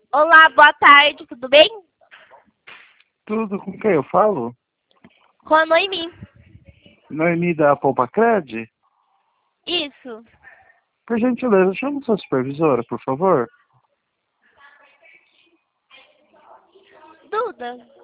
Olá, boa tarde, tudo bem? Tudo com quem eu falo? Com a Noemi. Noemi da Poupa-Cred? Isso. Por gentileza, chama sua supervisora, por favor. Duda.